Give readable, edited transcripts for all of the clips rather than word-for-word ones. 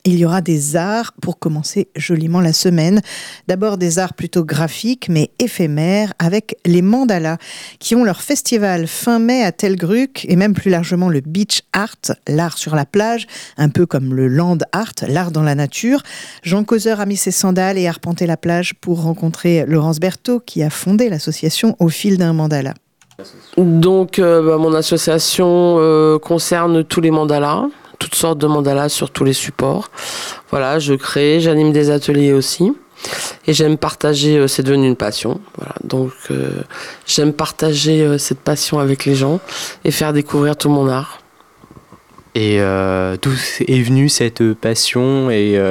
Il y aura des arts pour commencer joliment la semaine. D'abord des arts plutôt graphiques mais éphémères avec les mandalas qui ont leur festival fin mai à Telgruc et même plus largement le beach art, l'art sur la plage, un peu comme le land art, l'art dans la nature. Jean Causeur a mis ses sandales et arpenté la plage pour rencontrer Laurence Berthaud qui a fondé l'association Au fil d'un mandala. Donc mon association concerne tous les mandalas. Toutes sortes de mandalas sur tous les supports. Voilà, je crée, j'anime des ateliers aussi. Et j'aime partager, c'est devenu une passion. Voilà, donc j'aime partager cette passion avec les gens et faire découvrir tout mon art. Et d'où est venue cette passion et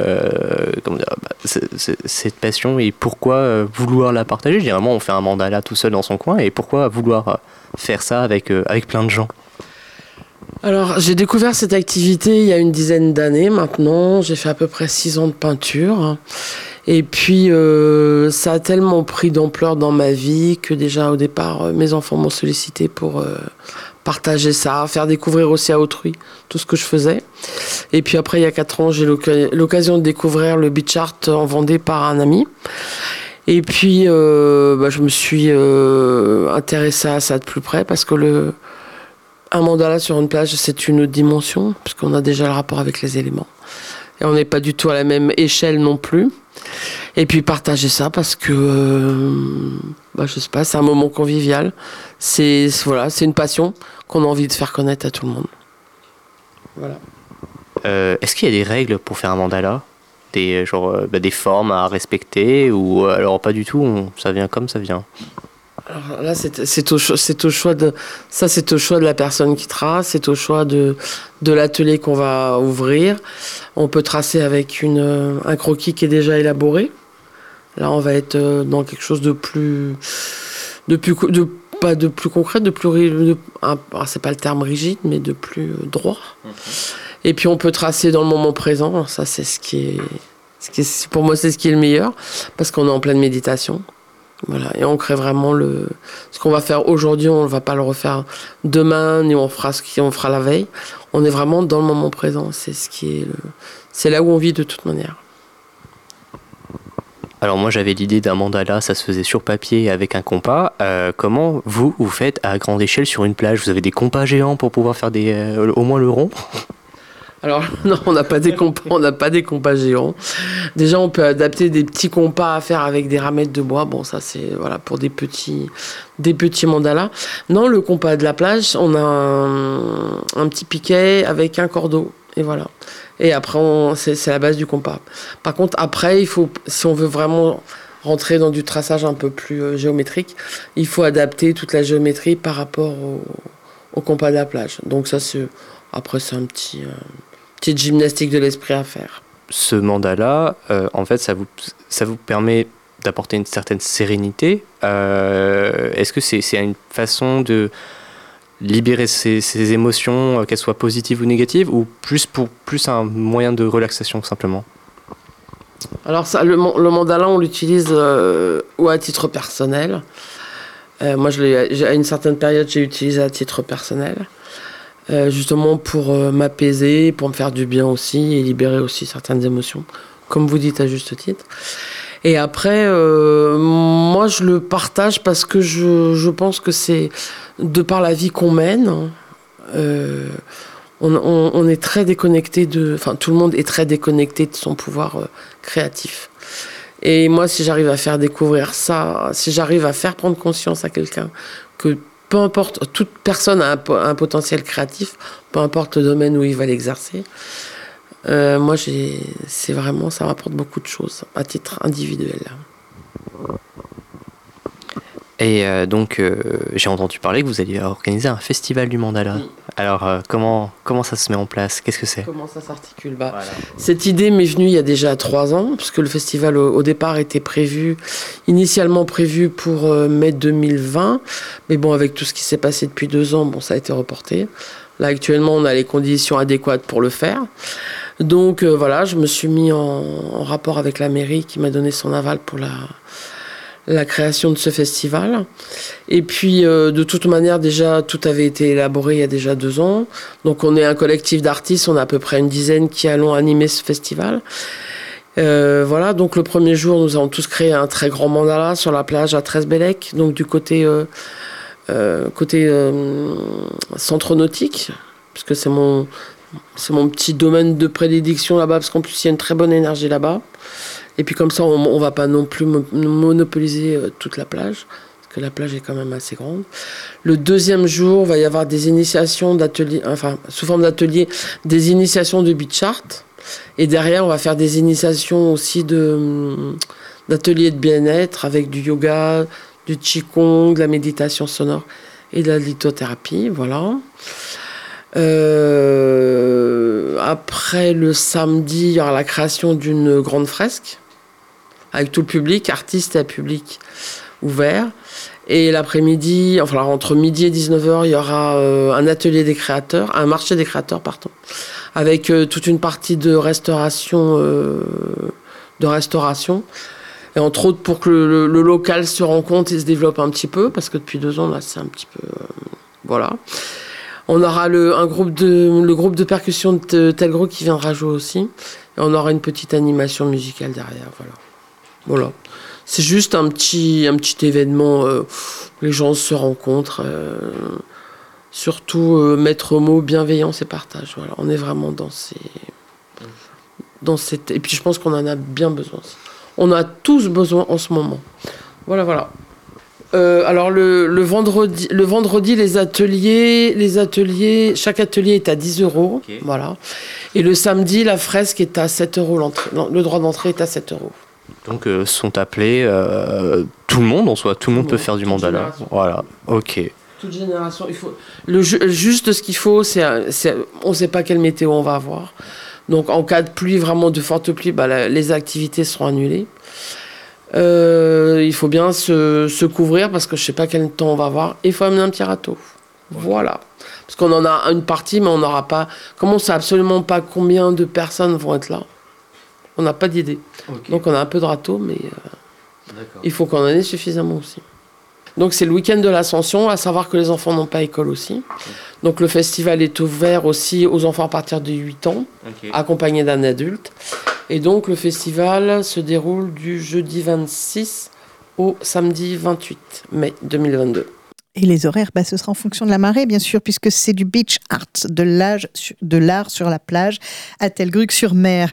cette passion et pourquoi vouloir la partager? Généralement, on fait un mandala tout seul dans son coin et pourquoi vouloir faire ça avec plein de gens? Alors, j'ai découvert cette activité il y a une dizaine d'années maintenant. J'ai fait à peu près 6 ans de peinture. Et puis, ça a tellement pris d'ampleur dans ma vie que déjà au départ, mes enfants m'ont sollicité pour partager ça, faire découvrir aussi à autrui tout ce que je faisais. Et puis après, il y a 4 ans, j'ai l'occasion de découvrir le beach art en Vendée par un ami. Et puis, je me suis intéressée à ça de plus près parce que un mandala sur une plage, c'est une autre dimension, puisqu'on a déjà le rapport avec les éléments. Et on n'est pas du tout à la même échelle non plus. Et puis partager ça parce que, je sais pas, c'est un moment convivial. C'est une passion qu'on a envie de faire connaître à tout le monde. Voilà. Est-ce qu'il y a des règles pour faire un mandala? Des formes à respecter ou alors pas du tout, ça vient comme ça vient? Alors là, c'est au choix de la personne qui trace, c'est au choix de l'atelier qu'on va ouvrir. On peut tracer avec un croquis qui est déjà élaboré. Là, on va être dans quelque chose pas de plus concret, c'est pas le terme rigide, mais de plus droit. Et puis on peut tracer dans le moment présent. Ça, c'est pour moi, c'est ce qui est le meilleur, parce qu'on est en pleine méditation. Voilà, et on crée vraiment ce qu'on va faire aujourd'hui, on ne va pas le refaire demain, ni on fera ce qu'on fera la veille. On est vraiment dans le moment présent, c'est là où on vit de toute manière. Alors moi j'avais l'idée d'un mandala, ça se faisait sur papier avec un compas. Comment vous faites à grande échelle sur une plage? Vous avez des compas géants pour pouvoir faire au moins le rond? Alors non, on n'a pas des compas géants. Déjà, on peut adapter des petits compas à faire avec des ramettes de bois. Bon, ça c'est pour des petits mandalas. Non, le compas de la plage, on a un petit piquet avec un cordeau et voilà. Et après, c'est la base du compas. Par contre, après, si on veut vraiment rentrer dans du traçage un peu plus géométrique, il faut adapter toute la géométrie par rapport au compas de la plage. Donc ça, après, c'est un petite gymnastique de l'esprit à faire. Ce mandala, en fait, ça vous permet d'apporter une certaine sérénité. Est-ce que c'est une façon de libérer ses émotions, qu'elles soient positives ou négatives, ou plus un moyen de relaxation simplement? Alors ça, le mandala, on l'utilise ou à titre personnel. Moi, à une certaine période, j'ai utilisé à titre personnel. Justement pour m'apaiser, pour me faire du bien aussi et libérer aussi certaines émotions, comme vous dites à juste titre. Et après, moi je le partage parce que je pense que c'est de par la vie qu'on mène, on est très déconnecté tout le monde est très déconnecté de son pouvoir créatif. Et moi, si j'arrive à faire découvrir ça, si j'arrive à faire prendre conscience à quelqu'un que peu importe, toute personne a un potentiel créatif, peu importe le domaine où il va l'exercer. Moi, ça m'apporte beaucoup de choses à titre individuel. Et donc, j'ai entendu parler que vous alliez organiser un festival du mandala. Oui. Alors, comment ça se met en place? Qu'est-ce que c'est? Comment ça s'articule? Voilà. Cette idée m'est venue il y a déjà 3 ans, puisque le festival, au départ, était initialement prévu pour mai 2020. Mais bon, avec tout ce qui s'est passé depuis 2 ans, ça a été reporté. Là, actuellement, on a les conditions adéquates pour le faire. Donc, je me suis mis en rapport avec la mairie qui m'a donné son aval pour la création de ce festival. Et puis, de toute manière, déjà, tout avait été élaboré il y a déjà 2 ans. Donc, on est un collectif d'artistes, on a à peu près une dizaine qui allons animer ce festival. Voilà, donc le premier jour, nous avons tous créé un très grand mandala sur la plage à Treize-Bellec, donc du côté centre nautique, puisque c'est mon petit domaine de prédilection là-bas, parce qu'en plus, il y a une très bonne énergie là-bas. Et puis comme ça, on va pas non plus monopoliser toute la plage, parce que la plage est quand même assez grande. Le deuxième jour, il va y avoir des initiations d'ateliers, enfin, sous forme d'ateliers, des initiations de beach art. Et derrière, on va faire des initiations aussi d'ateliers de bien-être avec du yoga, du qigong, de la méditation sonore et de la lithothérapie. Voilà. Après, le samedi, il y aura la création d'une grande fresque avec tout le public, artistes et public ouvert. Et l'après-midi, enfin entre midi et 19h, il y aura un atelier des créateurs, un marché des créateurs, pardon, avec toute une partie de restauration. Et entre autres pour que le local se rencontre et se développe un petit peu, parce que depuis 2 ans, là, c'est un petit peu... voilà. On aura le groupe de percussion de Telgro qui viendra jouer aussi. Et on aura une petite animation musicale derrière, voilà. C'est juste un petit événement où les gens se rencontrent. Surtout maître mot, bienveillance et partage. Voilà, on est vraiment dans cette... Et puis je pense qu'on en a bien besoin. On a tous besoin en ce moment. Voilà. Alors le vendredi, les ateliers, chaque atelier est à 10 €. Okay. Voilà. Et le samedi, la fresque est à 7 € l'entrée. Le droit d'entrée est à 7 €. Donc sont appelés tout le monde en soi, tout le monde peut faire du mandala. Voilà, ok. Toute génération, il faut juste ce qu'il faut, c'est on ne sait pas quelle météo on va avoir. Donc en cas de pluie, vraiment de forte pluie, les activités seront annulées. Il faut bien se couvrir parce que je ne sais pas quel temps on va avoir. Et il faut amener un petit râteau. Voilà. Parce qu'on en a une partie, mais on n'aura pas... Comme on ne sait absolument pas combien de personnes vont être là, on n'a pas d'idée. Okay. Donc on a un peu de râteau, mais il faut qu'on en ait suffisamment aussi. Donc c'est le week-end de l'Ascension, à savoir que les enfants n'ont pas école aussi. Donc le festival est ouvert aussi aux enfants à partir de 8 ans, accompagnés d'un adulte. Et donc le festival se déroule du jeudi 26 au samedi 28 mai 2022. Et les horaires, ce sera en fonction de la marée, bien sûr, puisque c'est du beach art, de l'art sur la plage à Telgruc-sur-Mer.